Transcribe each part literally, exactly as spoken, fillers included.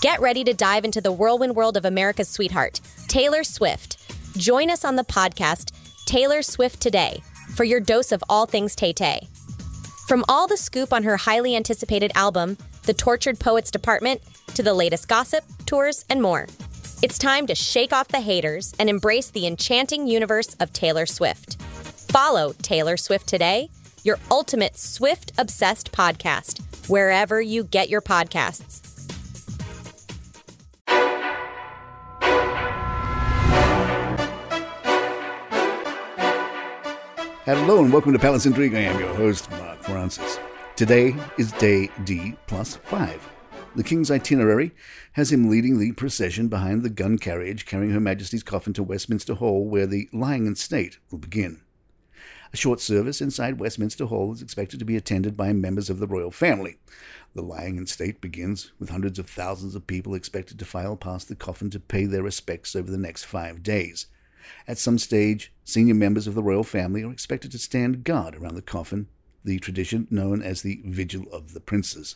Get ready to dive into the whirlwind world of America's sweetheart, Taylor Swift. Join us on the podcast, Taylor Swift Today, for your dose of all things Tay-Tay. From all the scoop on her highly anticipated album, The Tortured Poets Department, to the latest gossip, tours, and more. It's time to shake off the haters and embrace the enchanting universe of Taylor Swift. Follow Taylor Swift Today, your ultimate Swift-obsessed podcast, wherever you get your podcasts. Hello and welcome to Palace Intrigue. I am your host, Mark Francis. Today is day D plus five. The King's itinerary has him leading the procession behind the gun carriage carrying Her Majesty's coffin to Westminster Hall, where the lying in state will begin. A short service inside Westminster Hall is expected to be attended by members of the royal family. The lying in state begins with hundreds of thousands of people expected to file past the coffin to pay their respects over the next five days. At some stage, senior members of the royal family are expected to stand guard around the coffin, the tradition known as the Vigil of the Princes.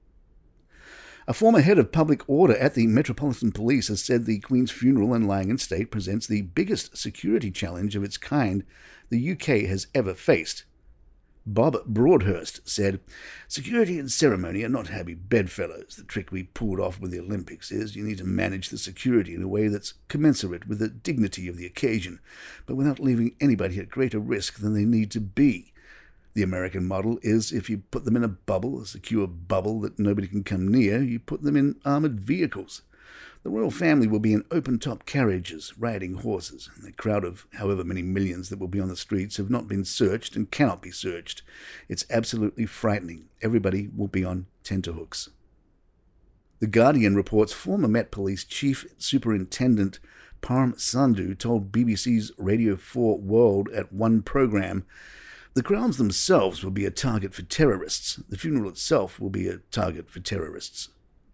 A former head of public order at the Metropolitan Police has said the Queen's funeral and lying in state presents the biggest security challenge of its kind the U K has ever faced. Bob Broadhurst said, "Security and ceremony are not happy bedfellows. The trick we pulled off with the Olympics is you need to manage the security in a way that's commensurate with the dignity of the occasion, but without leaving anybody at greater risk than they need to be. The American model is if you put them in a bubble, a secure bubble that nobody can come near, you put them in armoured vehicles. The royal family will be in open-top carriages, riding horses, and the crowd of however many millions that will be on the streets have not been searched and cannot be searched. It's absolutely frightening. Everybody will be on tenterhooks." The Guardian reports former Met Police Chief Superintendent Parm Sandhu told B B C's Radio four World at one programme, "The grounds themselves will be a target for terrorists. The funeral itself will be a target for terrorists."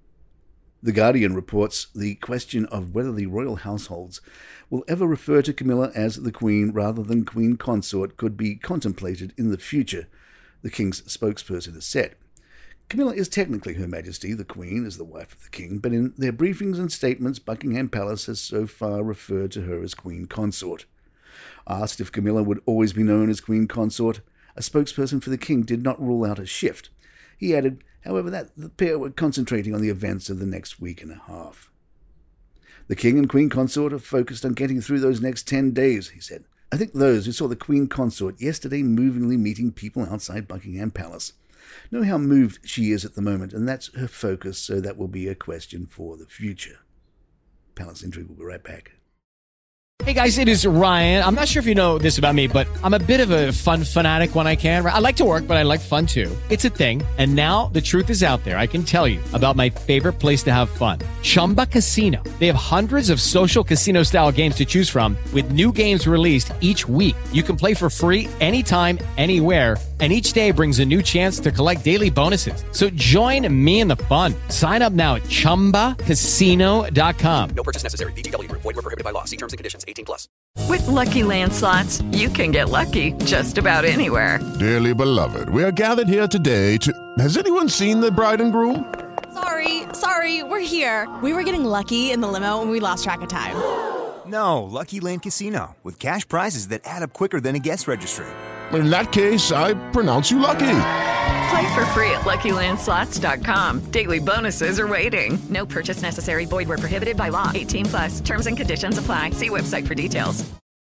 The Guardian reports the question of whether the royal households will ever refer to Camilla as the Queen rather than Queen Consort could be contemplated in the future, the King's spokesperson has said. Camilla is technically Her Majesty, the Queen, as the wife of the King, but in their briefings and statements, Buckingham Palace has so far referred to her as Queen Consort. Asked if Camilla would always be known as Queen Consort, a spokesperson for the King did not rule out a shift. He added, however, that the pair were concentrating on the events of the next week and a half. "The King and Queen Consort are focused on getting through those next ten days, he said. "I think those who saw the Queen Consort yesterday movingly meeting people outside Buckingham Palace know how moved she is at the moment, and that's her focus, so that will be a question for the future." Palace Intrigue will be right back. Hey guys, it is Ryan. I'm not sure if you know this about me, but I'm a bit of a fun fanatic when I can. I like to work, but I like fun too. It's a thing. And now the truth is out there. I can tell you about my favorite place to have fun. Chumba Casino. They have hundreds of social casino style games to choose from with new games released each week. You can play for free anytime, anywhere. And each day brings a new chance to collect daily bonuses. So join me in the fun. Sign up now at chumba casino dot com. No purchase necessary. V G W. Void where prohibited by law. See terms and conditions. eighteen plus. With Lucky Land Slots, you can get lucky just about anywhere. Dearly beloved, we are gathered here today to... Has anyone seen the bride and groom? Sorry, sorry, we're here. We were getting lucky in the limo and we lost track of time. No, Lucky Land Casino, with cash prizes that add up quicker than a guest registry. In that case, I pronounce you lucky. Play for free at lucky land slots dot com. Daily bonuses are waiting. No purchase necessary. Void where prohibited by law. eighteen plus. Terms and conditions apply. See website for details.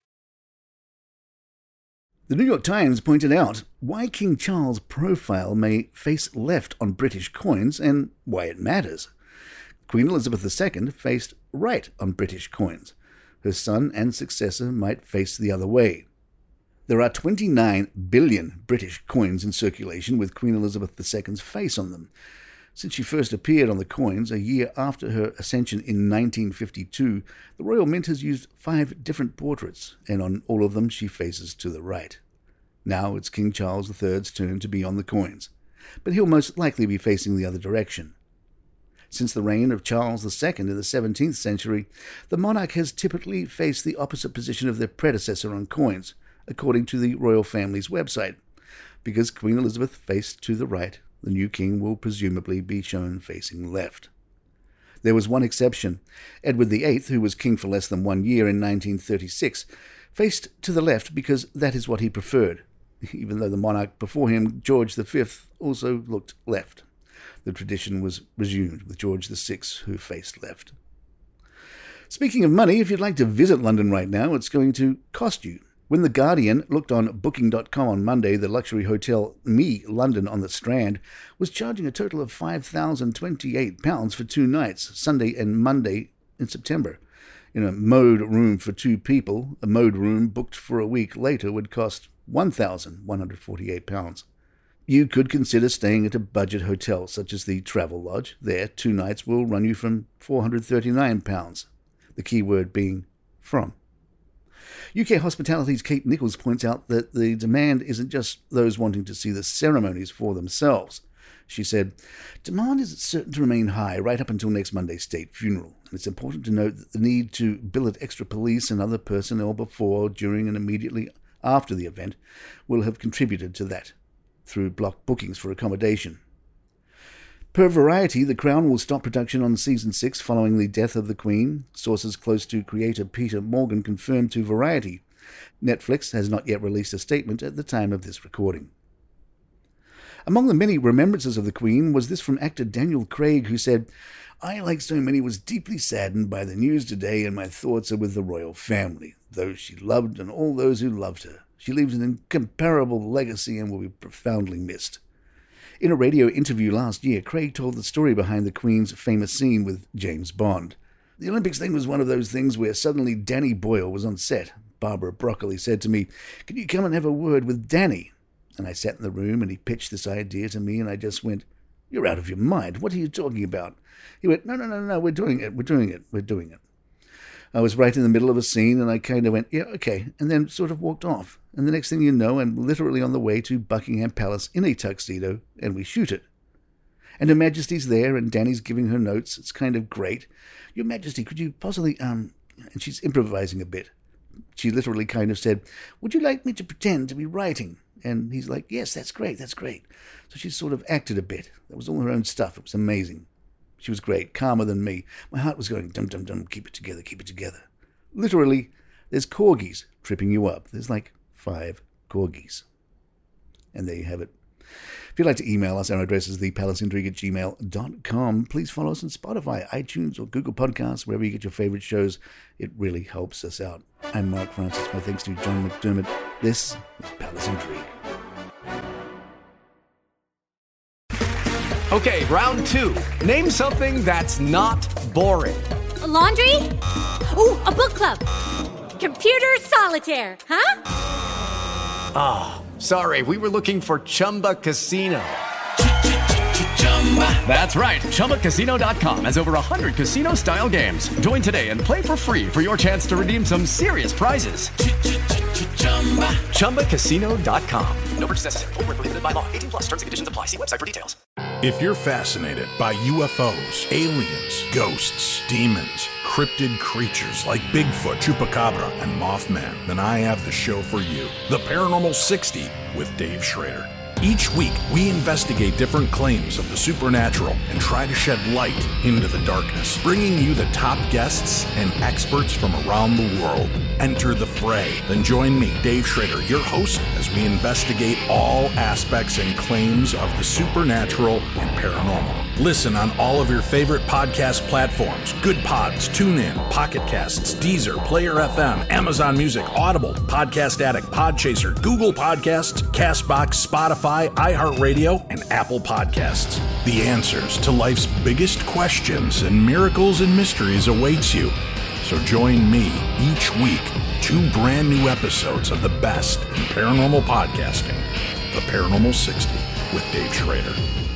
The New York Times pointed out why King Charles' profile may face left on British coins and why it matters. Queen Elizabeth the Second faced right on British coins. Her son and successor might face the other way. There are twenty-nine billion British coins in circulation with Queen Elizabeth the Second's face on them. Since she first appeared on the coins a year after her ascension in nineteen fifty-two, the Royal Mint has used five different portraits, and on all of them she faces to the right. Now it's King Charles the Third's turn to be on the coins, but he'll most likely be facing the other direction. Since the reign of Charles the Second in the seventeenth century, the monarch has typically faced the opposite position of their predecessor on coins, according to the royal family's website. Because Queen Elizabeth faced to the right, the new king will presumably be shown facing left. There was one exception. Edward the Eighth, who was king for less than one year in nineteen thirty-six, faced to the left because that is what he preferred, even though the monarch before him, George the Fifth, also looked left. The tradition was resumed with George the Sixth, who faced left. Speaking of money, if you'd like to visit London right now, it's going to cost you. When The Guardian looked on booking dot com on Monday, the luxury hotel Me London on the Strand was charging a total of five thousand twenty-eight pounds for two nights, Sunday and Monday in September. In a mode room for two people, a mode room booked for a week later would cost one thousand one hundred forty-eight pounds. You could consider staying at a budget hotel such as the Travelodge. There, two nights will run you from four hundred thirty-nine pounds, the key word being from. U K Hospitality's Kate Nichols points out that the demand isn't just those wanting to see the ceremonies for themselves. She said, "Demand is certain to remain high right up until next Monday's state funeral, and it's important to note that the need to billet extra police and other personnel before, during, and immediately after the event will have contributed to that through block bookings for accommodation." Per Variety, The Crown will stop production on season six following the death of the Queen. Sources close to creator Peter Morgan confirmed to Variety. Netflix has not yet released a statement at the time of this recording. Among the many remembrances of the Queen was this from actor Daniel Craig, who said, "I, like so many, was deeply saddened by the news today, and my thoughts are with the royal family. Those she loved and all those who loved her. She leaves an incomparable legacy and will be profoundly missed." In a radio interview last year, Craig told the story behind the Queen's famous scene with James Bond. "The Olympics thing was one of those things where suddenly Danny Boyle was on set. Barbara Broccoli said to me, 'Can you come and have a word with Danny?' And I sat in the room and he pitched this idea to me and I just went, 'You're out of your mind. What are you talking about?' He went, 'No, no, no, no, we're doing it, we're doing it, we're doing it.' I was right in the middle of a scene and I kind of went, 'Yeah, okay,' and then sort of walked off. And the next thing you know, I'm literally on the way to Buckingham Palace in a tuxedo, and we shoot it. And Her Majesty's there, and Danny's giving her notes. It's kind of great. 'Your Majesty, could you possibly, um,' and she's improvising a bit. She literally kind of said, 'Would you like me to pretend to be writing?' And he's like, 'Yes, that's great, that's great.' So she sort of acted a bit. That was all her own stuff. It was amazing. She was great, calmer than me. My heart was going, dum, dum, dum, keep it together, keep it together. Literally, there's corgis tripping you up. There's like five corgis. And there you have it. If you'd like to email us, our address is the palace intrigue at gmail dot com. Please follow us on Spotify, iTunes, or Google Podcasts, wherever you get your favorite shows. It really helps us out. I'm Mark Francis. My thanks to John McDermott. This is Palace Intrigue. Okay, round two. Name something that's not boring. A laundry? Ooh, a book club. Computer solitaire, huh? Ah, oh, sorry, we were looking for Chumba Casino. That's right, Chumba Casino dot com has over one hundred casino-style games. Join today and play for free for your chance to redeem some serious prizes. Chumba Casino dot com. No purchase necessary. Void where prohibited by law. eighteen plus. Terms and conditions apply. See website for details. If you're fascinated by U F Os, aliens, ghosts, demons, cryptid creatures like Bigfoot, Chupacabra, and Mothman, then I have the show for you. The Paranormal sixty with Dave Schrader. Each week, we investigate different claims of the supernatural and try to shed light into the darkness, bringing you the top guests and experts from around the world. Enter the fray. Then join me, Dave Schrader, your host, as we investigate all aspects and claims of the supernatural and paranormal. Listen on all of your favorite podcast platforms: Good Pods, TuneIn, Pocket Casts, Deezer, Player F M, Amazon Music, Audible, Podcast Addict, Podchaser, Google Podcasts, CastBox, Spotify, iHeartRadio, and Apple Podcasts. The answers to life's biggest questions and miracles and mysteries awaits you. So join me each week, two brand new episodes of the best in paranormal podcasting, The Paranormal sixty with Dave Schrader.